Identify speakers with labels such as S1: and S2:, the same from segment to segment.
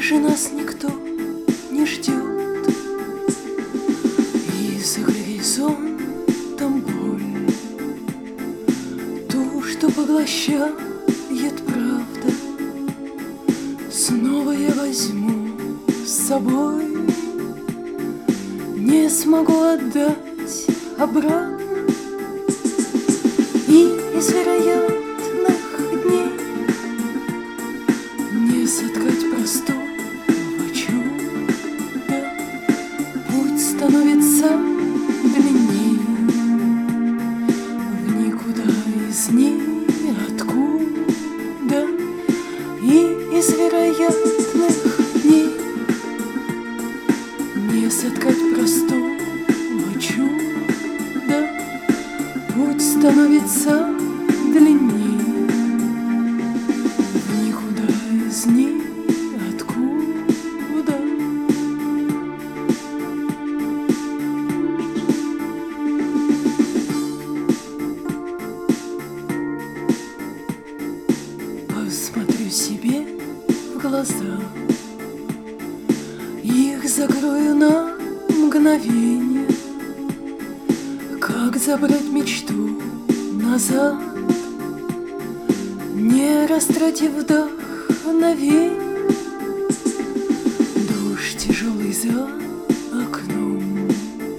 S1: же нас никто не ждет, и за горизонтом боль, ту, что поглощает правда, снова я возьму с собой. Не смогу отдать обратно, и из вероятных дней не соткать простого чуда. Путь становится длиннее в никуда из ниоткуда, и из вероятных дней не соткать простого чуда. Путь становится длиннее в никуда из ниоткуда. Посмотрю себе в глаза, их закрою на мгновение. Как забрать мечту назад, не растратив вдохновение? Дождь тяжелый за окном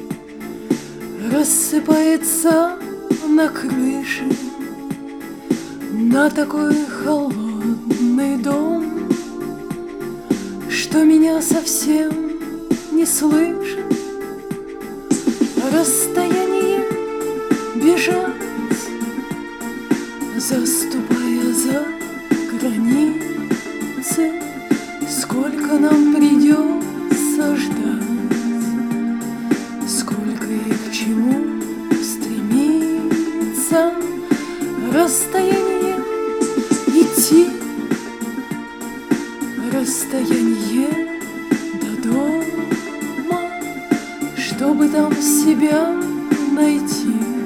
S1: рассыпается на крыше, на такой холодный дом, что меня совсем не слышит. Расстояние бежать, заступая за границы, сколько нам придется ждать, сколько и к чему стремиться. Расстояние идти, расстояние до дома, чтобы там себя найти.